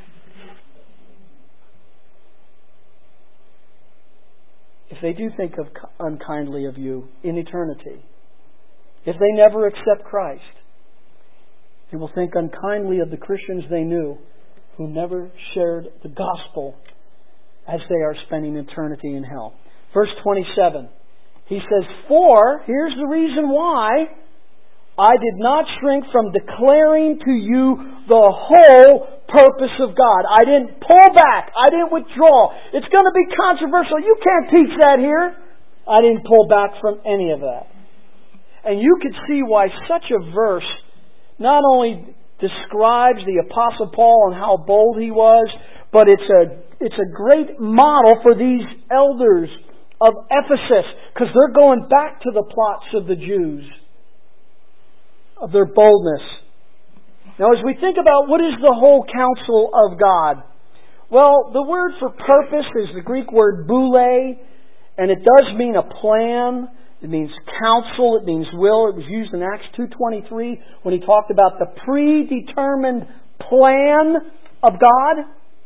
If they do think unkindly of you in eternity, if they never accept Christ, they will think unkindly of the Christians they knew who never shared the gospel as they are spending eternity in hell. Verse 27, he says, for, here's the reason why, I did not shrink from declaring to you the whole purpose of God. I didn't pull back. I didn't withdraw. It's going to be controversial. You can't teach that here. I didn't pull back from any of that. And you could see why such a verse not only describes the Apostle Paul and how bold he was, but it's a great model for these elders of Ephesus, because they're going back to the plots of the Jews, of their boldness. Now, as we think about what is the whole counsel of God, well, the word for purpose is the Greek word boule, and it does mean a plan. It means counsel. It means will. It was used in Acts 2:23 when he talked about the predetermined plan of God.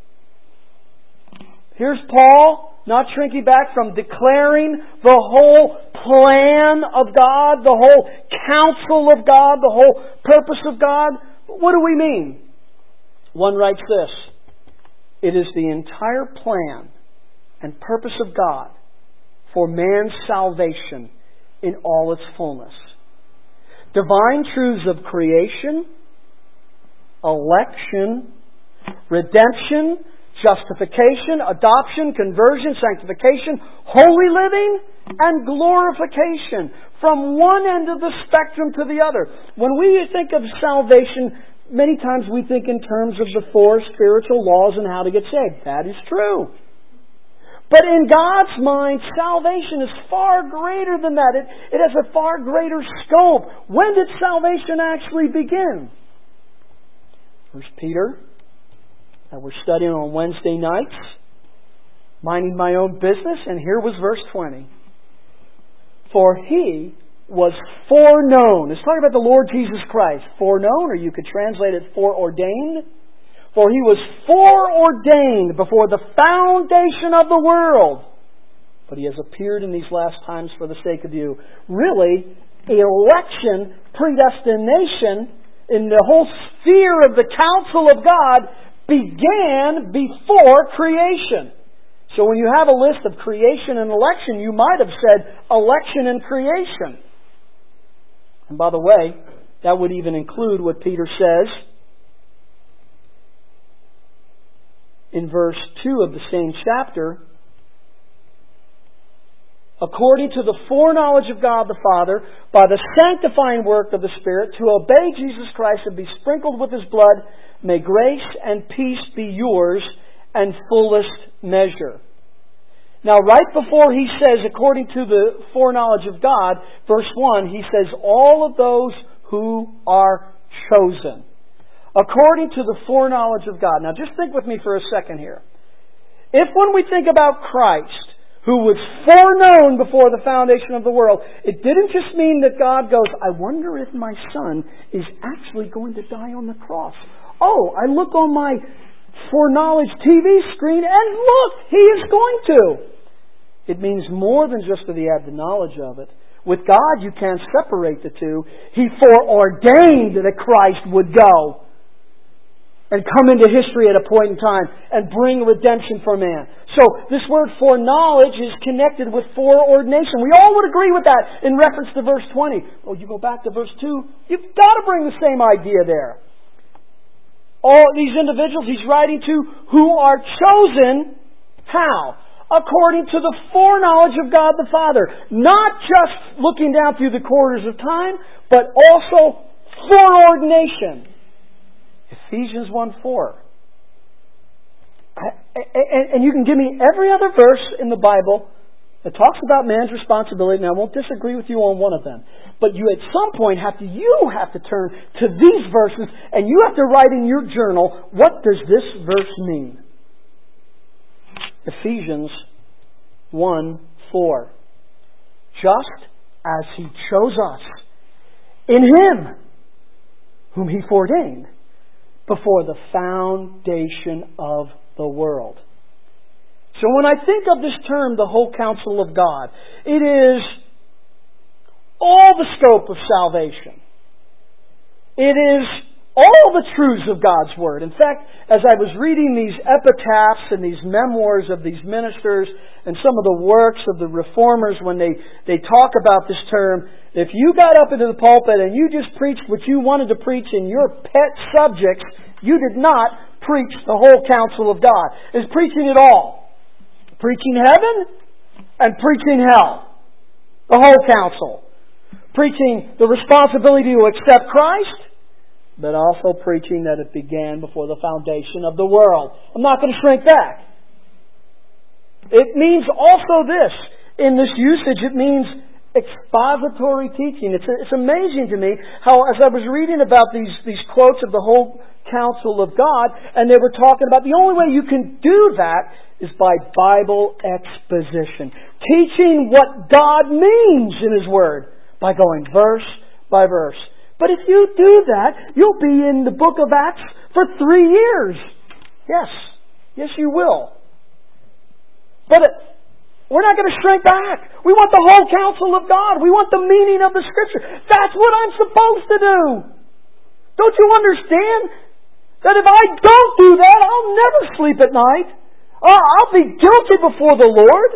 Here's Paul, not shrinking back from declaring the whole plan of God, the whole counsel of God, the whole purpose of God. What do we mean? One writes this: it is the entire plan and purpose of God for man's salvation in all its fullness. Divine truths of creation, election, redemption, justification, adoption, conversion, sanctification, holy living, and glorification. From one end of the spectrum to the other. When we think of salvation, many times we think in terms of the four spiritual laws and how to get saved. That is true. But in God's mind, salvation is far greater than that. It has a far greater scope. When did salvation actually begin? 1 Peter, that we're studying on Wednesday nights, minding my own business, and here was verse 20. For He was foreknown. It's talking about the Lord Jesus Christ. Foreknown, or you could translate it foreordained. For He was foreordained before the foundation of the world. But He has appeared in these last times for the sake of you. Really, election, predestination, in the whole sphere of the counsel of God began before creation. So when you have a list of creation and election, you might have said election and creation. And by the way, that would even include what Peter says in verse 2 of the same chapter according to the foreknowledge of God the Father, by the sanctifying work of the Spirit, to obey Jesus Christ and be sprinkled with His blood, may grace and peace be yours and fullest measure. Now, right before he says, according to the foreknowledge of God, verse 1, he says, all of those who are chosen. According to the foreknowledge of God. Now, just think with me for a second here. If when we think about Christ, who was foreknown before the foundation of the world, it didn't just mean that God goes, I wonder if my Son is actually going to die on the cross. Oh, I look on my foreknowledge TV screen and look, He is going to. It means more than just that He had the knowledge of it. With God, you can't separate the two. He foreordained that Christ would go and come into history at a point in time and bring redemption for man. So, this word foreknowledge is connected with foreordination. We all would agree with that in reference to verse 20. Oh, you go back to verse 2, you've got to bring the same idea there. All these individuals He's writing to who are chosen, how? According to the foreknowledge of God the Father. Not just looking down through the quarters of time, but also foreordination. Ephesians 1:4. And you can give me every other verse in the Bible that talks about man's responsibility, and I won't disagree with you on one of them. But you at some point have to turn to these verses, and you have to write in your journal, what does this verse mean? Ephesians 1:4. Just as He chose us in Him, whom He foreordained before the foundation of the world. So when I think of this term, the whole counsel of God, it is all the scope of salvation. It is all the truths of God's Word. In fact, as I was reading these epitaphs and these memoirs of these ministers and some of the works of the reformers when they talk about this term, if you got up into the pulpit and you just preached what you wanted to preach in your pet subjects, you did not preach the whole counsel of God. It's preaching it all. Preaching heaven and preaching hell. The whole counsel. Preaching the responsibility to accept Christ, but also preaching that it began before the foundation of the world. I'm not going to shrink back. It means also this. In this usage, it means expository teaching. It's amazing to me how, as I was reading about these quotes of the whole counsel of God, and they were talking about the only way you can do that is by Bible exposition. Teaching what God means in His Word by going verse by verse. But if you do that, you'll be in the book of Acts for 3 years. Yes, you will. But we're not going to shrink back. We want the whole counsel of God. We want the meaning of the Scripture. That's what I'm supposed to do. Don't you understand that if I don't do that, I'll never sleep at night? I'll be guilty before the Lord.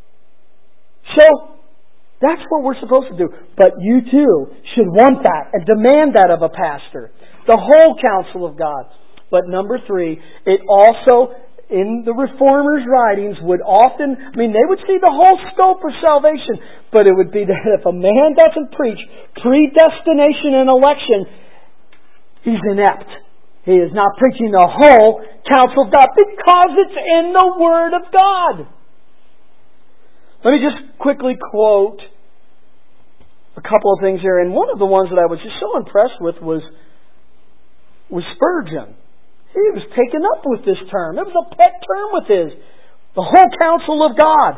So, that's what we're supposed to do. But you too should want that and demand that of a pastor. The whole counsel of God. But number 3, it also, in the Reformers' writings, would often, they would see the whole scope of salvation, but it would be that if a man doesn't preach predestination and election, he's inept. He is not preaching the whole counsel of God because it's in the Word of God. Let me just quickly quote a couple of things here. And one of the ones that I was just so impressed with was Spurgeon. He was taken up with this term. It was a pet term with his. The whole counsel of God.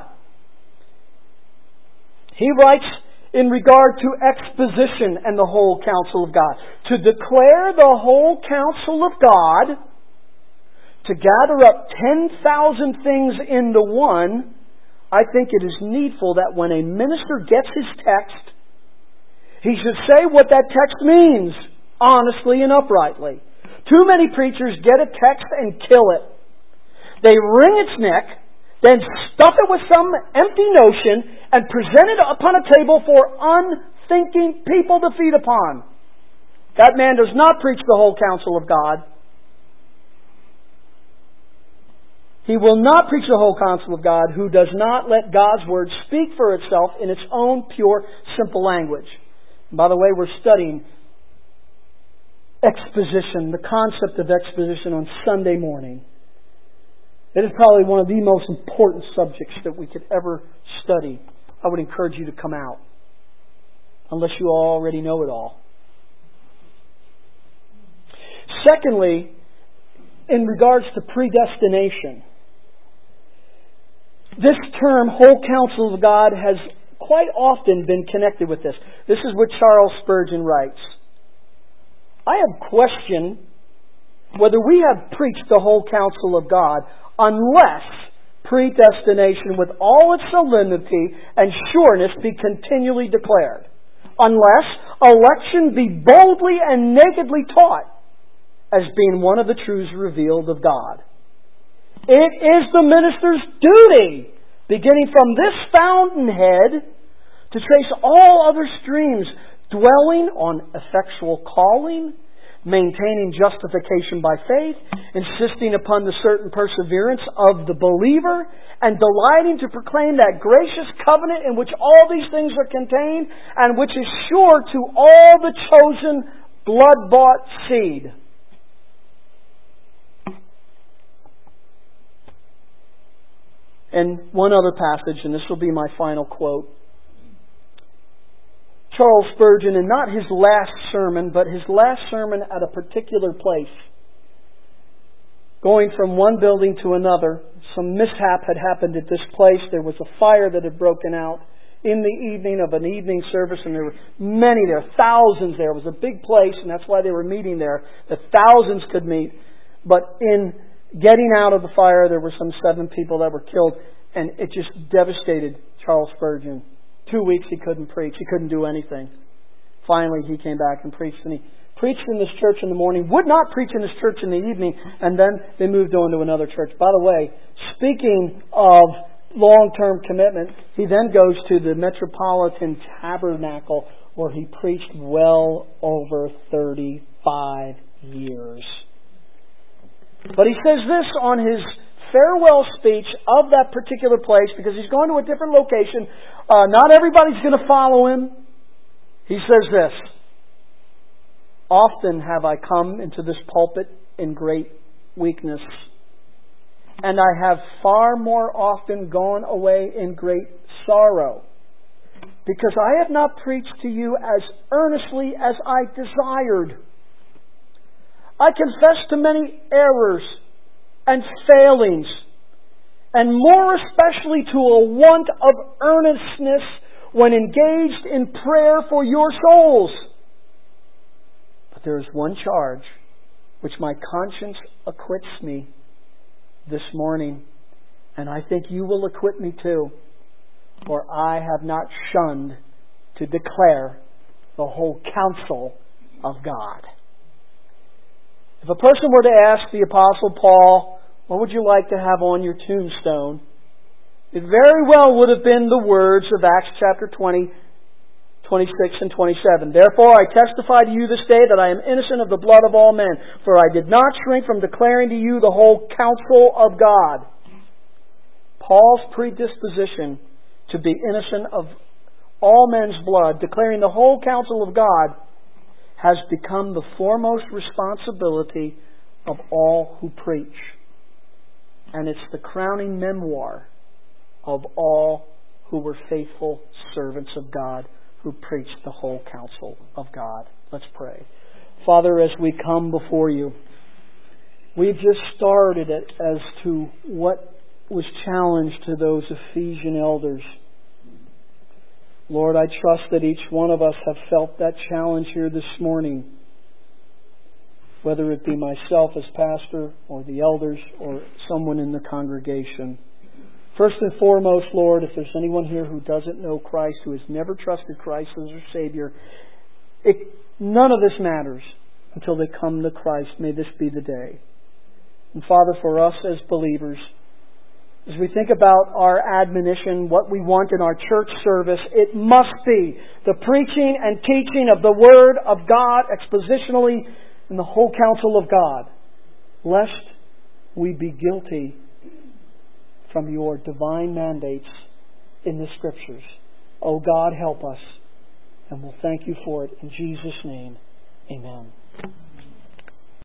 He writes in regard to exposition and the whole counsel of God. To declare the whole counsel of God, to gather up 10,000 things into one, I think it is needful that when a minister gets his text, he should say what that text means, honestly and uprightly. Too many preachers get a text and kill it. They wring its neck, then stuff it with some empty notion, and present it upon a table for unthinking people to feed upon. That man does not preach the whole counsel of God. He will not preach the whole counsel of God who does not let God's Word speak for itself in its own pure, simple language. And by the way, we're studying exposition, the concept of exposition on Sunday morning. It is probably one of the most important subjects that we could ever study. I would encourage you to come out, unless you already know it all. Secondly, in regards to predestination, this term, whole counsel of God, has quite often been connected with this. This is what Charles Spurgeon writes. I have questioned whether we have preached the whole counsel of God unless predestination with all its solemnity and sureness be continually declared. Unless election be boldly and nakedly taught as being one of the truths revealed of God. It is the minister's duty, beginning from this fountainhead, to trace all other streams, dwelling on effectual calling, maintaining justification by faith, insisting upon the certain perseverance of the believer, and delighting to proclaim that gracious covenant in which all these things are contained, and which is sure to all the chosen blood-bought seed. And one other passage, and this will be my final quote. Charles Spurgeon, and not his last sermon, but his last sermon at a particular place. Going from one building to another, some mishap had happened at this place. There was a fire that had broken out in the evening of an evening service, and there were many there, thousands there. It was a big place, and that's why they were meeting there, that thousands could meet. But in getting out of the fire, there were some 7 people that were killed, and it just devastated Charles Spurgeon. 2 weeks he couldn't preach. He couldn't do anything. Finally, he came back and preached. And he preached in this church in the morning, would not preach in this church in the evening, and then they moved on to another church. By the way, speaking of long-term commitment, he then goes to the Metropolitan Tabernacle, where he preached well over 35 years. But he says this on his farewell speech of that particular place, because he's going to a different location. Not everybody's going to follow him. He says this: often have I come into this pulpit in great weakness, and I have far more often gone away in great sorrow, because I have not preached to you as earnestly as I desired. I confess to many errors and failings, and more especially to a want of earnestness when engaged in prayer for your souls. But there is one charge which my conscience acquits me this morning, and I think you will acquit me too, for I have not shunned to declare the whole counsel of God. If a person were to ask the Apostle Paul, what would you like to have on your tombstone? It very well would have been the words of Acts chapter 20, 26 and 27. Therefore I testify to you this day that I am innocent of the blood of all men, for I did not shrink from declaring to you the whole counsel of God. Paul's predisposition to be innocent of all men's blood, declaring the whole counsel of God, has become the foremost responsibility of all who preach. And it's the crowning memoir of all who were faithful servants of God who preached the whole counsel of God. Let's pray. Father, as we come before you, we've just started it as to what was challenged to those Ephesian elders. Lord, I trust that each one of us have felt that challenge here this morning, whether it be myself as pastor or the elders or someone in the congregation. First and foremost, Lord, if there's anyone here who doesn't know Christ, who has never trusted Christ as their Savior, none of this matters until they come to Christ. May this be the day. And Father, for us as believers, as we think about our admonition, what we want in our church service, it must be the preaching and teaching of the Word of God expositionally in the whole counsel of God, lest we be guilty from your divine mandates in the Scriptures. Oh God, help us. And we'll thank you for it. In Jesus' name, amen.